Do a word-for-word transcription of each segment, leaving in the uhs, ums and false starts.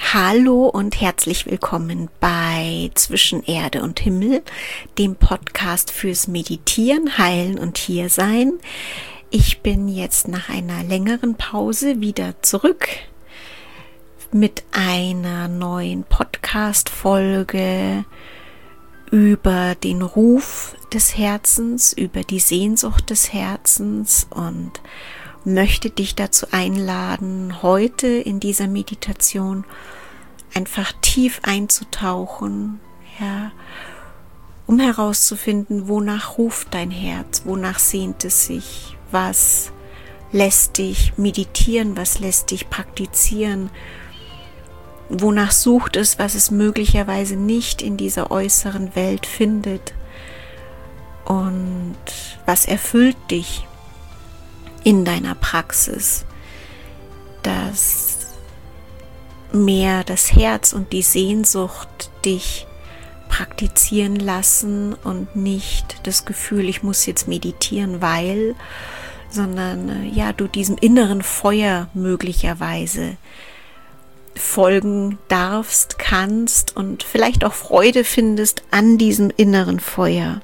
Hallo und herzlich willkommen bei Zwischen Erde und Himmel, dem Podcast fürs Meditieren, Heilen und Hiersein. Ich bin jetzt nach einer längeren Pause wieder zurück mit einer neuen Podcast-Folge über den Ruf des Herzens, über die Sehnsucht des Herzens und möchte dich dazu einladen, heute in dieser Meditation einfach tief einzutauchen, ja, um herauszufinden, wonach ruft dein Herz, wonach sehnt es sich, was lässt dich meditieren, was lässt dich praktizieren, wonach sucht es, was es möglicherweise nicht in dieser äußeren Welt findet und was erfüllt dich in deiner Praxis, dass mehr das Herz und die Sehnsucht dich praktizieren lassen und nicht das Gefühl, ich muss jetzt meditieren, weil, sondern ja, du diesem inneren Feuer möglicherweise folgen darfst, kannst und vielleicht auch Freude findest an diesem inneren Feuer.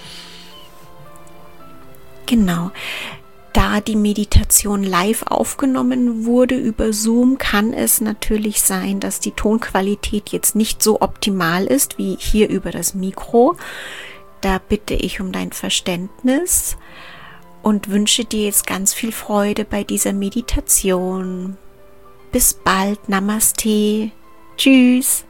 Genau. Da die Meditation live aufgenommen wurde über Zoom, kann es natürlich sein, dass die Tonqualität jetzt nicht so optimal ist wie hier über das Mikro. Da bitte ich um dein Verständnis und wünsche dir jetzt ganz viel Freude bei dieser Meditation. Bis bald, Namaste, tschüss.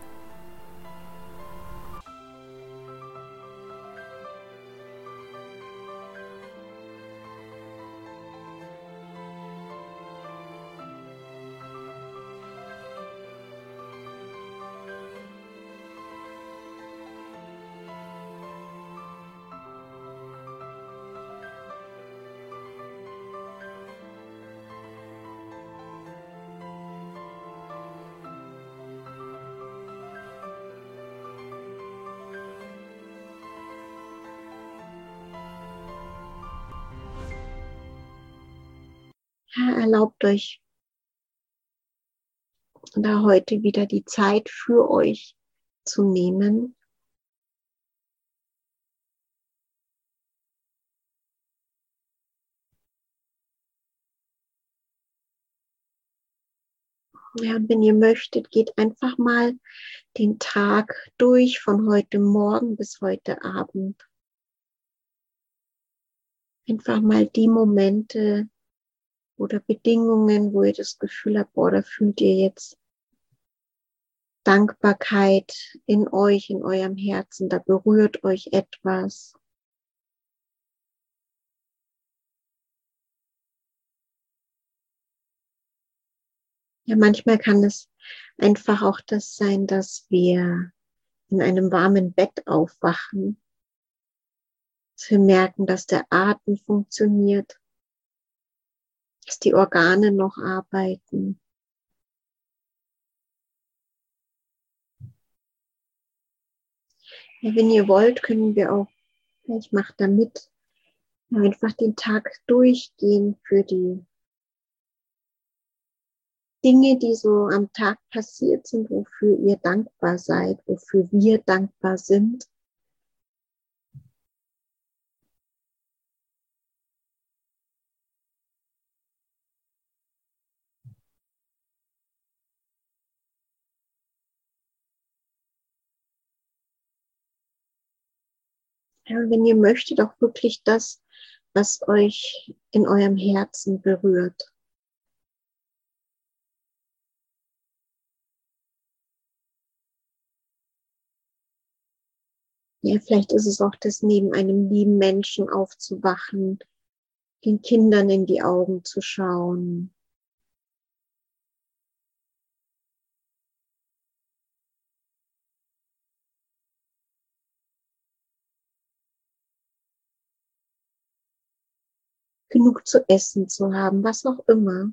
Ja, erlaubt euch da heute wieder die Zeit für euch zu nehmen. Ja, und wenn ihr möchtet, geht einfach mal den Tag durch, von heute Morgen bis heute Abend. Einfach mal die Momente oder Bedingungen, wo ihr das Gefühl habt, boah, da fühlt ihr jetzt Dankbarkeit in euch, in eurem Herzen, da berührt euch etwas. Ja, manchmal kann es einfach auch das sein, dass wir in einem warmen Bett aufwachen, dass wir merken, dass der Atem funktioniert, dass die Organe noch arbeiten. Ja, wenn ihr wollt, können wir auch, ich mache da mit, einfach den Tag durchgehen für die Dinge, die so am Tag passiert sind, wofür ihr dankbar seid, wofür wir dankbar sind. Ja, wenn ihr möchtet, auch wirklich das, was euch in eurem Herzen berührt. Ja, vielleicht ist es auch das, neben einem lieben Menschen aufzuwachen, den Kindern in die Augen zu schauen. Genug zu essen zu haben, was auch immer.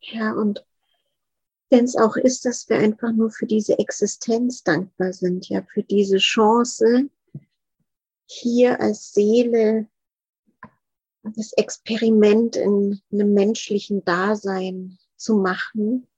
Ja, und wenn es auch ist, dass wir einfach nur für diese Existenz dankbar sind, ja, für diese Chance, hier als Seele das Experiment in einem menschlichen Dasein zu machen.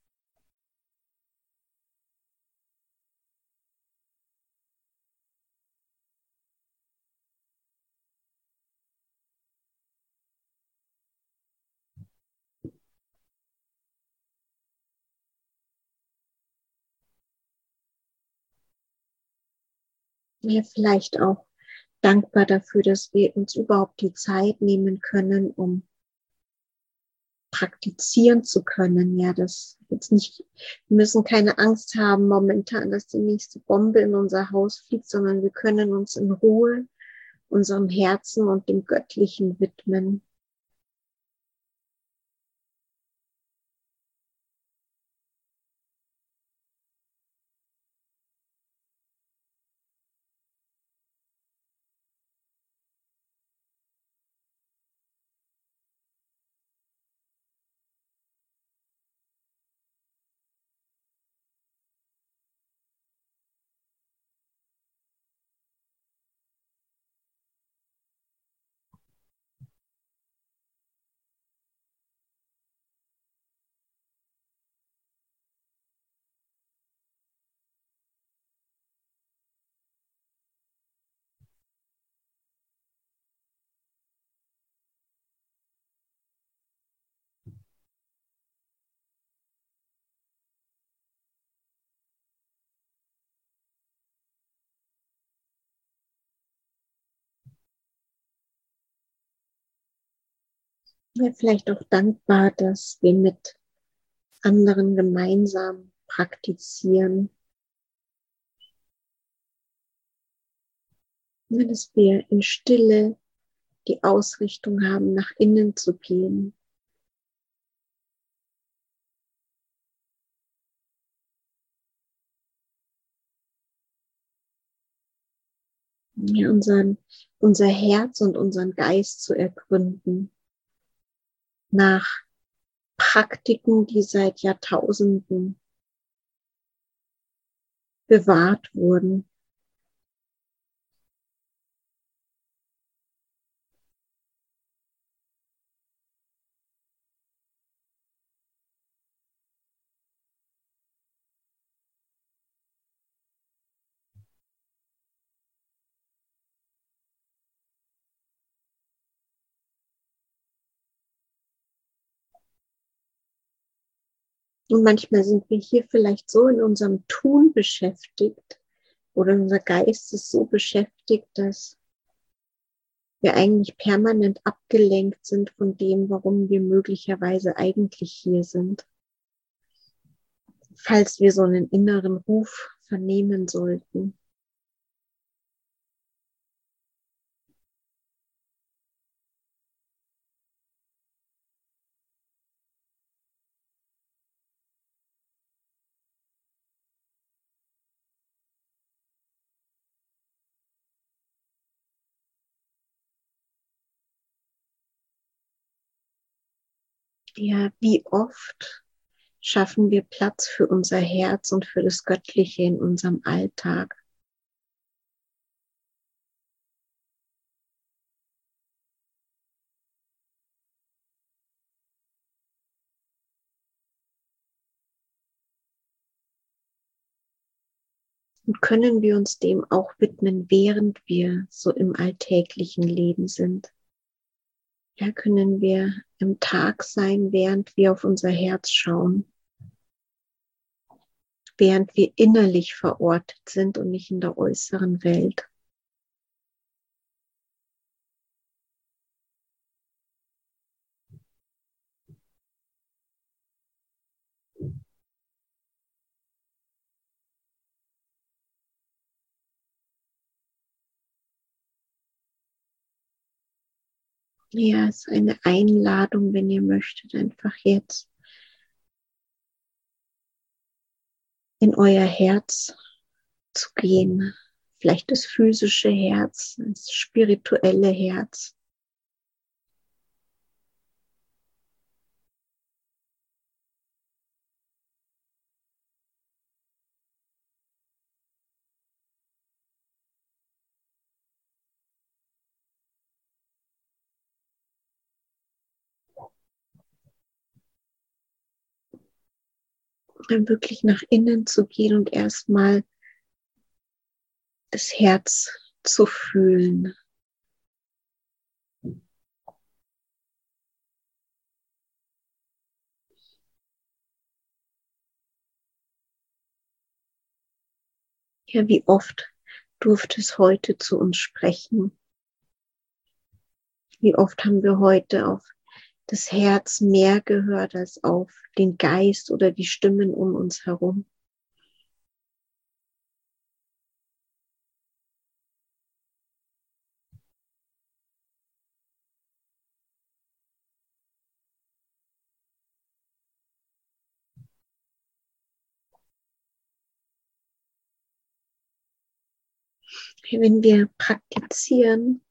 Ja, vielleicht auch dankbar dafür, dass wir uns überhaupt die Zeit nehmen können, um praktizieren zu können. Ja, das jetzt nicht, wir müssen keine Angst haben momentan, dass die nächste Bombe in unser Haus fliegt, sondern wir können uns in Ruhe unserem Herzen und dem Göttlichen widmen. Ja, vielleicht auch dankbar, dass wir mit anderen gemeinsam praktizieren, ja, dass wir in Stille die Ausrichtung haben, nach innen zu gehen. Ja, unseren, unser Herz und unseren Geist zu ergründen nach Praktiken, die seit Jahrtausenden bewahrt wurden. Und manchmal sind wir hier vielleicht so in unserem Tun beschäftigt oder unser Geist ist so beschäftigt, dass wir eigentlich permanent abgelenkt sind von dem, warum wir möglicherweise eigentlich hier sind. Falls wir so einen inneren Ruf vernehmen sollten. Ja, wie oft schaffen wir Platz für unser Herz und für das Göttliche in unserem Alltag? Und können wir uns dem auch widmen, während wir so im alltäglichen Leben sind? Ja, können wir im Tag sein, während wir auf unser Herz schauen, während wir innerlich verortet sind und nicht in der äußeren Welt. Ja, es ist eine Einladung, wenn ihr möchtet, einfach jetzt in euer Herz zu gehen. Vielleicht das physische Herz, das spirituelle Herz. dann wirklich nach innen zu gehen und erstmal das Herz zu fühlen. Ja, wie oft durfte es heute zu uns sprechen? Wie oft haben wir heute auf das Herz mehr gehört als auf den Geist oder die Stimmen um uns herum? Wenn wir praktizieren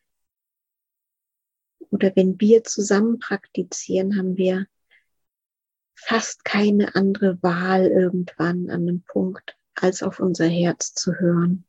oder wenn wir zusammen praktizieren, haben wir fast keine andere Wahl irgendwann an einem Punkt, als auf unser Herz zu hören.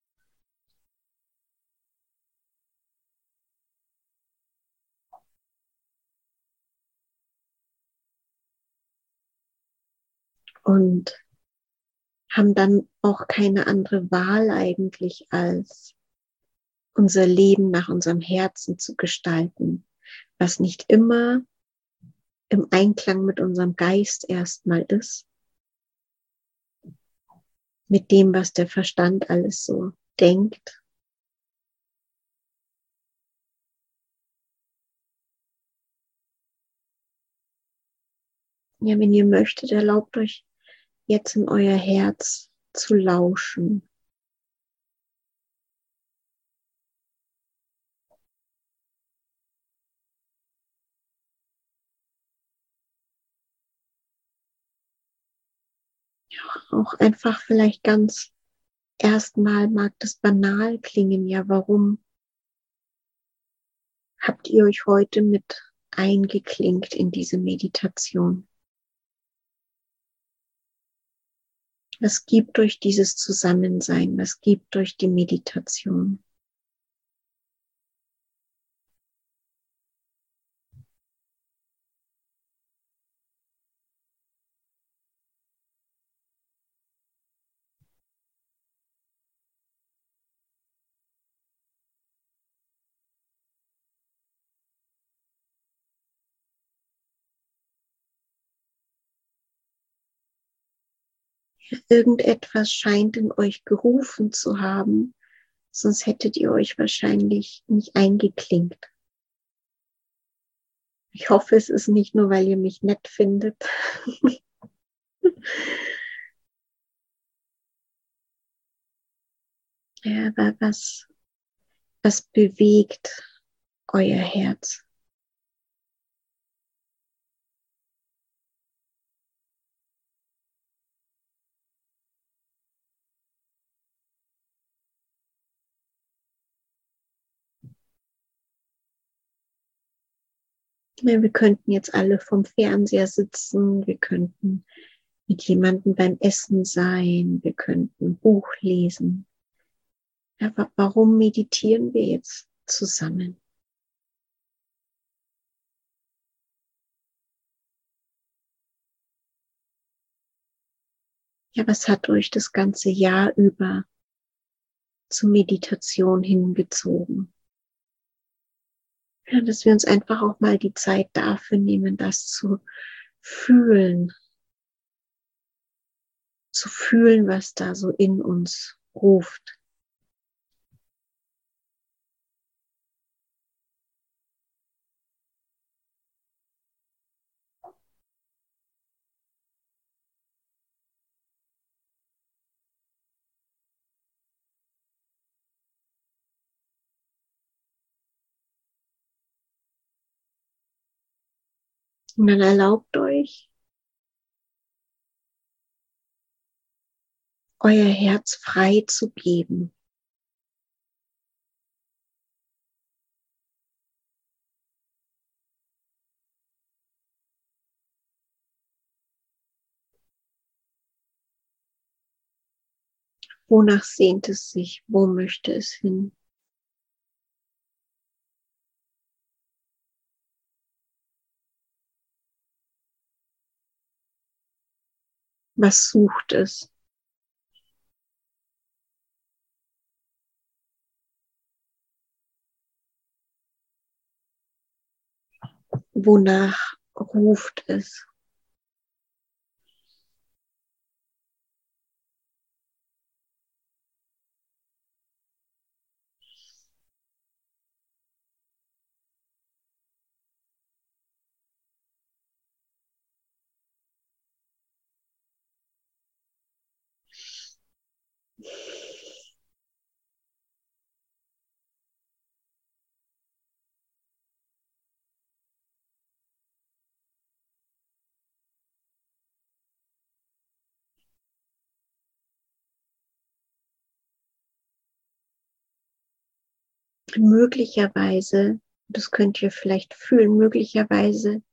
Und haben dann auch keine andere Wahl eigentlich, als unser Leben nach unserem Herzen zu gestalten, was nicht immer im Einklang mit unserem Geist erstmal ist, mit dem, was der Verstand alles so denkt. Ja, wenn ihr möchtet, erlaubt euch jetzt in euer Herz zu lauschen. Auch einfach vielleicht ganz erstmal mag das banal klingen, ja, warum habt ihr euch heute mit eingeklinkt in diese Meditation? Was gibt euch dieses Zusammensein? Was gibt euch die Meditation? Irgendetwas scheint in euch gerufen zu haben, sonst hättet ihr euch wahrscheinlich nicht eingeklinkt. Ich hoffe, es ist nicht nur, weil ihr mich nett findet. Ja, aber was, was bewegt euer Herz? Ja, wir könnten jetzt alle vom Fernseher sitzen, wir könnten mit jemandem beim Essen sein, wir könnten ein Buch lesen. Aber warum meditieren wir jetzt zusammen? Ja, was hat euch das ganze Jahr über zur Meditation hingezogen? Ja, dass wir uns einfach auch mal die Zeit dafür nehmen, das zu fühlen, zu fühlen, was da so in uns ruft. Und dann erlaubt euch, euer Herz frei zu geben. Wonach sehnt es sich? Wo möchte es hin? Was sucht es? Wonach ruft es? Möglicherweise, das könnt ihr vielleicht fühlen, möglicherweise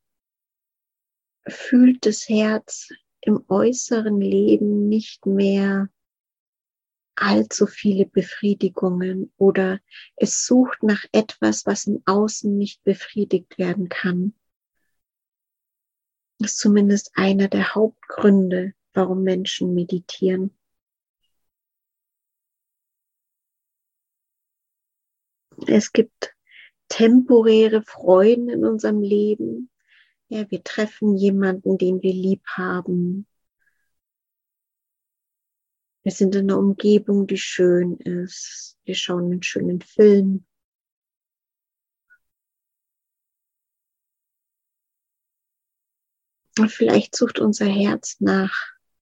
fühlt das Herz im äußeren Leben nicht mehr allzu viele Befriedigungen oder es sucht nach etwas, was im Außen nicht befriedigt werden kann. Das ist zumindest einer der Hauptgründe, warum Menschen meditieren. Es gibt temporäre Freuden in unserem Leben. Ja, wir treffen jemanden, den wir lieb haben. Wir sind in einer Umgebung, die schön ist. Wir schauen einen schönen Film. Und vielleicht sucht unser Herz nach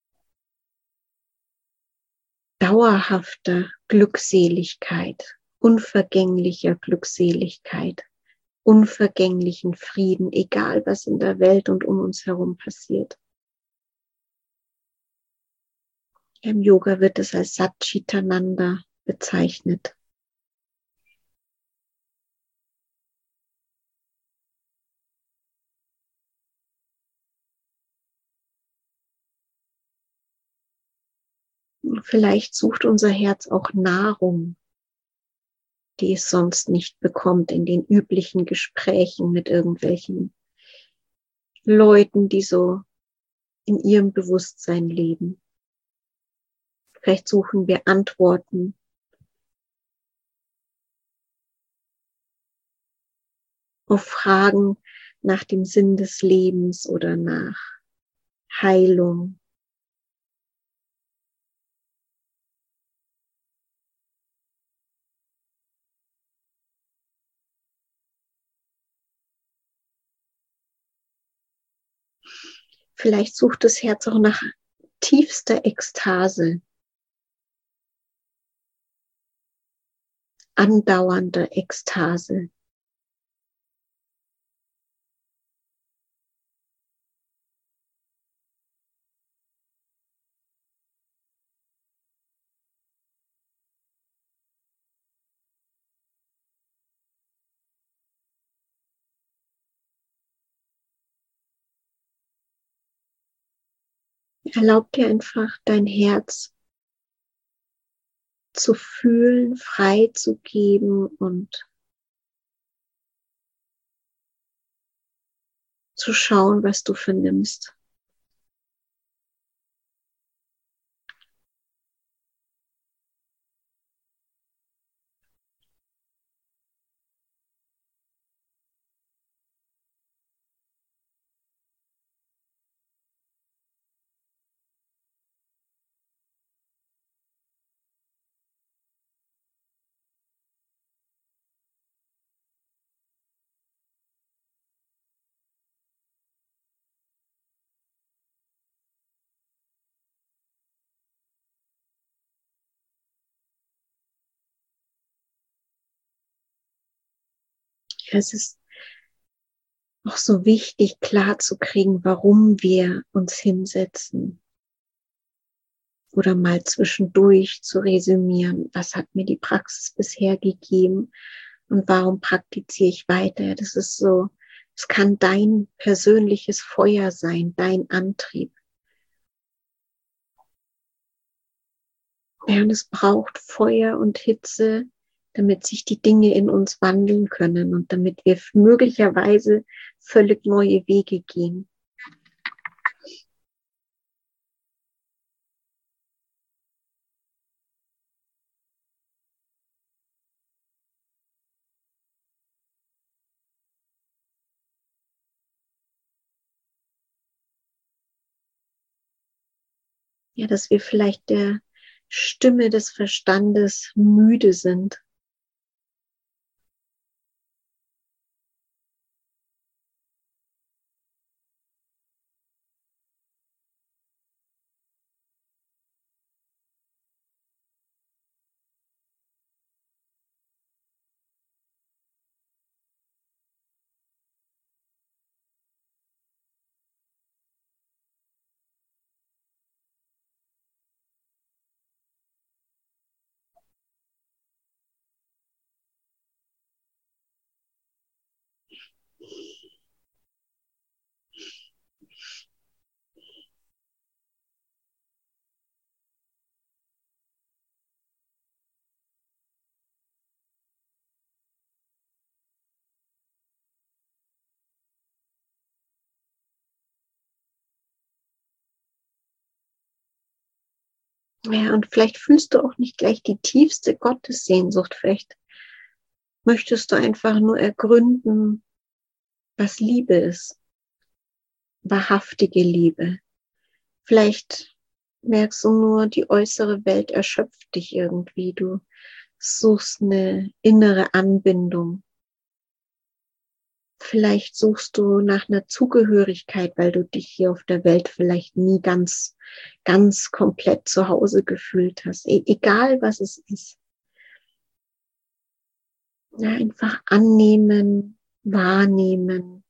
dauerhafter Glückseligkeit, unvergänglicher Glückseligkeit, unvergänglichen Frieden, egal was in der Welt und um uns herum passiert. Im Yoga wird es als Satchitananda bezeichnet. Vielleicht sucht unser Herz auch Nahrung, die es sonst nicht bekommt in den üblichen Gesprächen mit irgendwelchen Leuten, die so in ihrem Bewusstsein leben. Vielleicht suchen wir Antworten auf Fragen nach dem Sinn des Lebens oder nach Heilung. Vielleicht sucht das Herz auch nach tiefster Ekstase, andauernder Ekstase. Erlaub dir einfach, dein Herz zu fühlen, frei zu geben und zu schauen, was du vernimmst. Es ist auch so wichtig, klar zu kriegen, warum wir uns hinsetzen. Oder mal zwischendurch zu resümieren, was hat mir die Praxis bisher gegeben und warum praktiziere ich weiter. Das ist so, es kann dein persönliches Feuer sein, dein Antrieb. Ja, und es braucht Feuer und Hitze, damit sich die Dinge in uns wandeln können und damit wir möglicherweise völlig neue Wege gehen. ja, dass wir vielleicht der Stimme des Verstandes müde sind. Ja, und vielleicht fühlst du auch nicht gleich die tiefste Gottessehnsucht. Vielleicht möchtest du einfach nur ergründen, was Liebe ist. Wahrhaftige Liebe. Vielleicht merkst du nur, die äußere Welt erschöpft dich irgendwie. Du suchst eine innere Anbindung. Vielleicht suchst du nach einer Zugehörigkeit, weil du dich hier auf der Welt vielleicht nie ganz, ganz komplett zu Hause gefühlt hast. E- egal, was es ist. Ja, einfach annehmen, wahrnehmen.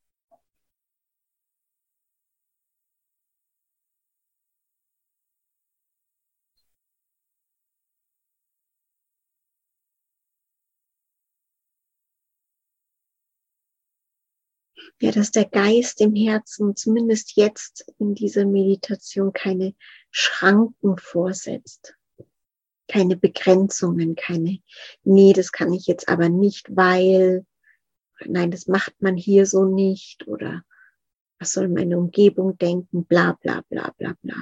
Ja, dass der Geist im Herzen zumindest jetzt in dieser Meditation keine Schranken vorsetzt, keine Begrenzungen, keine, nee, das kann ich jetzt aber nicht, weil, nein, das macht man hier so nicht oder was soll meine Umgebung denken, bla bla bla bla bla.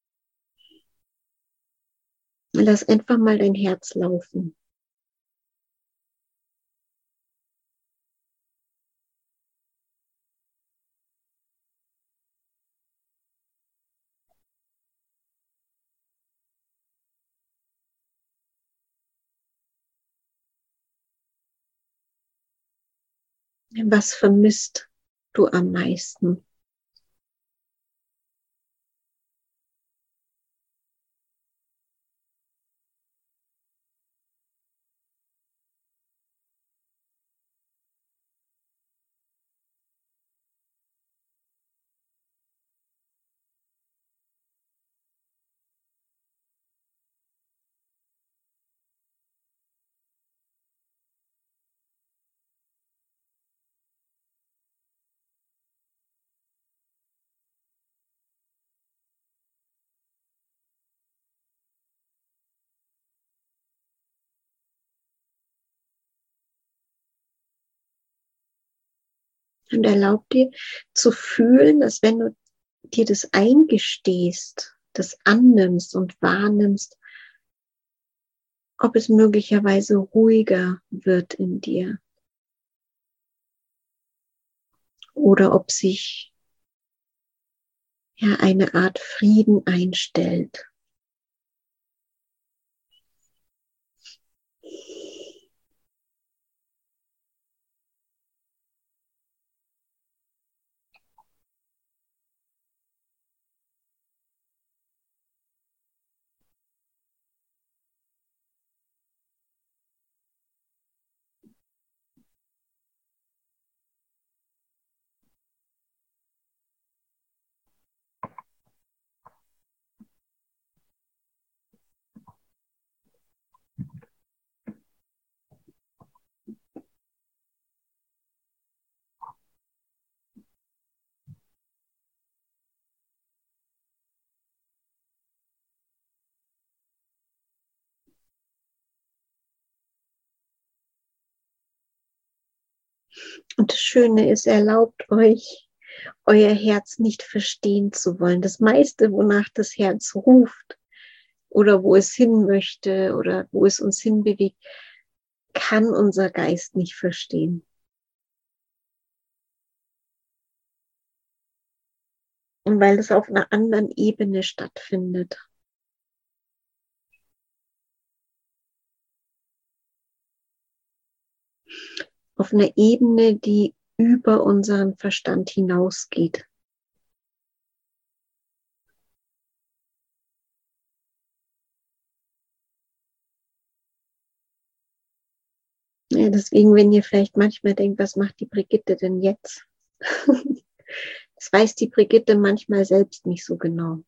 Lass einfach mal dein Herz laufen. Was vermisst du am meisten? Und erlaub dir zu fühlen, dass wenn du dir das eingestehst, das annimmst und wahrnimmst, ob es möglicherweise ruhiger wird in dir oder ob sich ja eine Art Frieden einstellt. Und das Schöne ist, erlaubt euch, euer Herz nicht verstehen zu wollen. Das meiste, wonach das Herz ruft oder wo es hin möchte oder wo es uns hinbewegt, kann unser Geist nicht verstehen. Und weil es auf einer anderen Ebene stattfindet. auf einer Ebene, die über unseren Verstand hinausgeht. Ja, deswegen, wenn ihr vielleicht manchmal denkt, was macht die Brigitte denn jetzt? Das weiß die Brigitte manchmal selbst nicht so genau.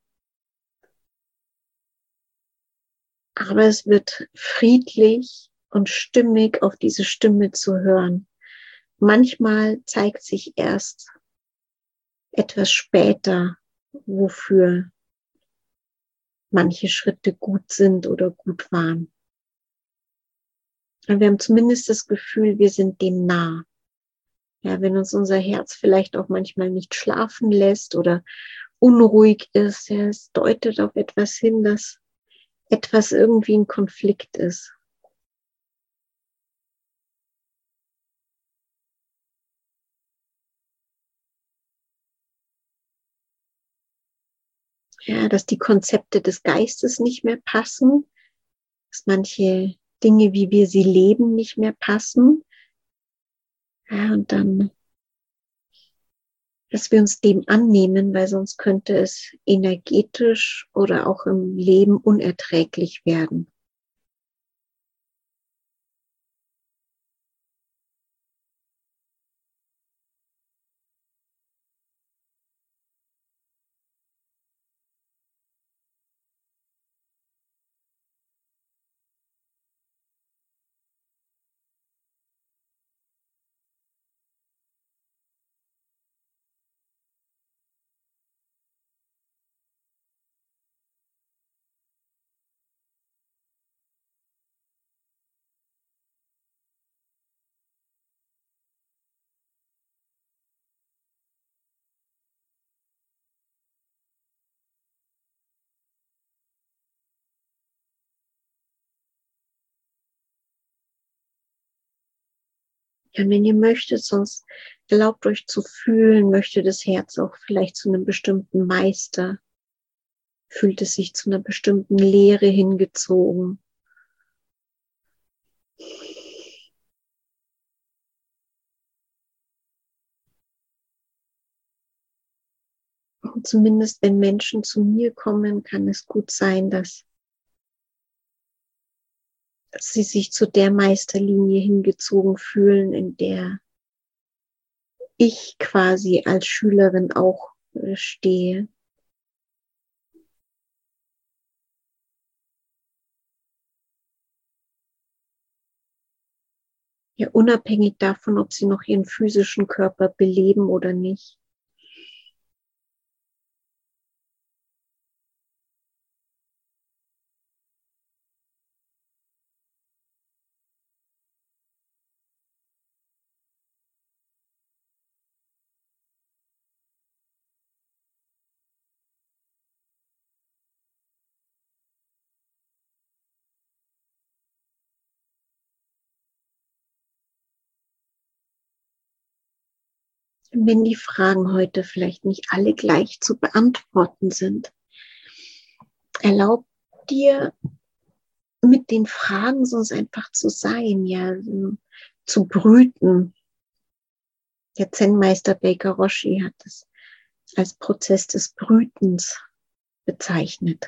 Aber es wird friedlich und stimmig, auf diese Stimme zu hören. Manchmal zeigt sich erst etwas später, wofür manche Schritte gut sind oder gut waren. Und wir haben zumindest das Gefühl, wir sind dem nah. Ja, wenn uns unser Herz vielleicht auch manchmal nicht schlafen lässt oder unruhig ist, ja, es deutet auf etwas hin, dass etwas irgendwie ein Konflikt ist. Ja, dass die Konzepte des Geistes nicht mehr passen, dass manche Dinge, wie wir sie leben, nicht mehr passen. Ja, und dann, dass wir uns dem annehmen, weil sonst könnte es energetisch oder auch im Leben unerträglich werden. Ja, wenn ihr möchtet, sonst erlaubt euch zu fühlen, möchte das Herz auch vielleicht zu einem bestimmten Meister, fühlt es sich zu einer bestimmten Lehre hingezogen. Und zumindest wenn Menschen zu mir kommen, kann es gut sein, dass sie sich zu der Meisterlinie hingezogen fühlen, in der ich quasi als Schülerin auch stehe. Ja, unabhängig davon, ob sie noch ihren physischen Körper beleben oder nicht. Wenn die Fragen heute vielleicht nicht alle gleich zu beantworten sind, erlaub dir mit den Fragen sonst einfach zu sein, ja, zu brüten. Der Zen-Meister Baker Roshi hat es als Prozess des Brütens bezeichnet.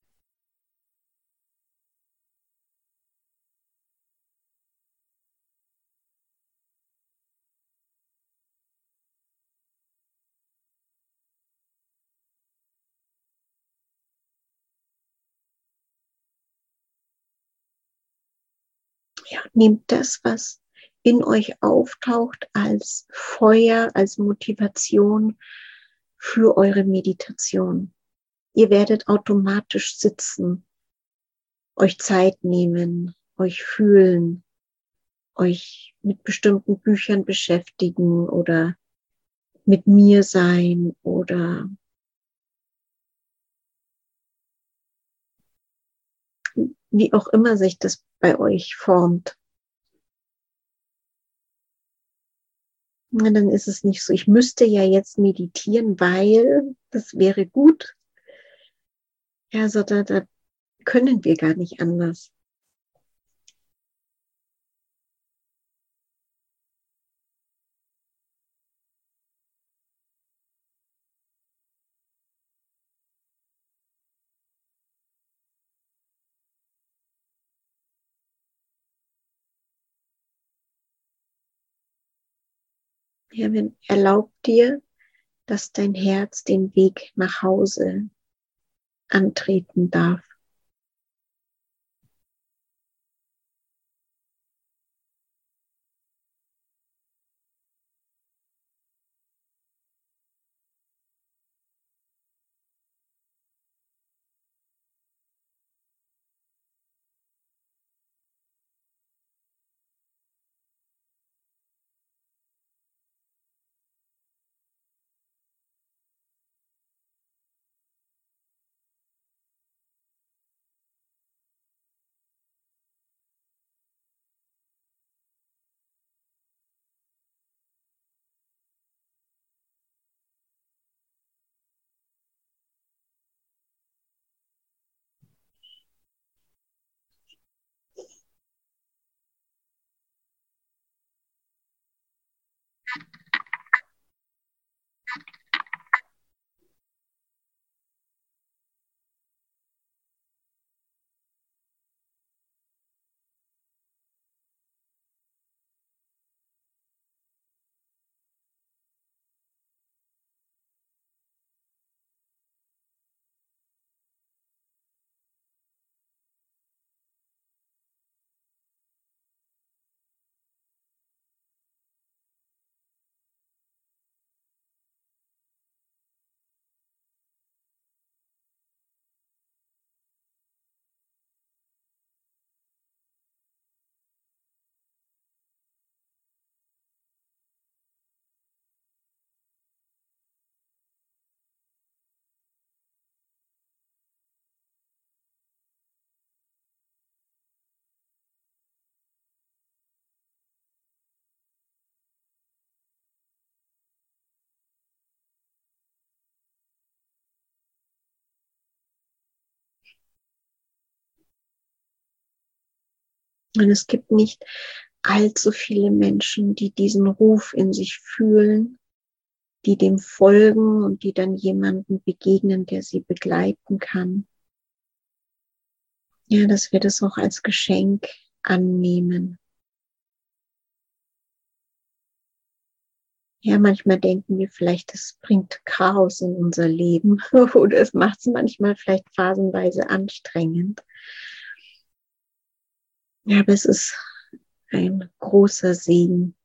Ja, nehmt das, was in euch auftaucht, als Feuer, als Motivation für eure Meditation. Ihr werdet automatisch sitzen, euch Zeit nehmen, euch fühlen, euch mit bestimmten Büchern beschäftigen oder mit mir sein oder wie auch immer sich das bei euch formt. Und dann ist es nicht so, ich müsste ja jetzt meditieren, weil das wäre gut. Ja, so da, da können wir gar nicht anders. Ja, wenn, erlaub dir, dass dein Herz den Weg nach Hause antreten darf. Und es gibt nicht allzu viele Menschen, die diesen Ruf in sich fühlen, die dem folgen und die dann jemanden begegnen, der sie begleiten kann. Ja, dass wir das auch als Geschenk annehmen. Ja, manchmal denken wir vielleicht, das bringt Chaos in unser Leben oder es macht es manchmal vielleicht phasenweise anstrengend. Ja, aber es ist ein großer Segen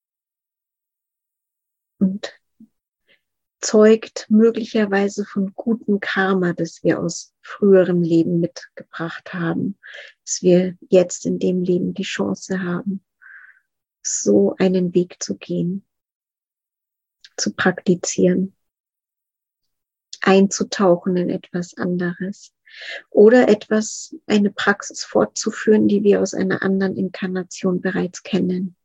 und zeugt möglicherweise von gutem Karma, das wir aus früherem Leben mitgebracht haben, dass wir jetzt in dem Leben die Chance haben, so einen Weg zu gehen, zu praktizieren, einzutauchen in etwas anderes oder etwas, eine Praxis fortzuführen, die wir aus einer anderen Inkarnation bereits kennen.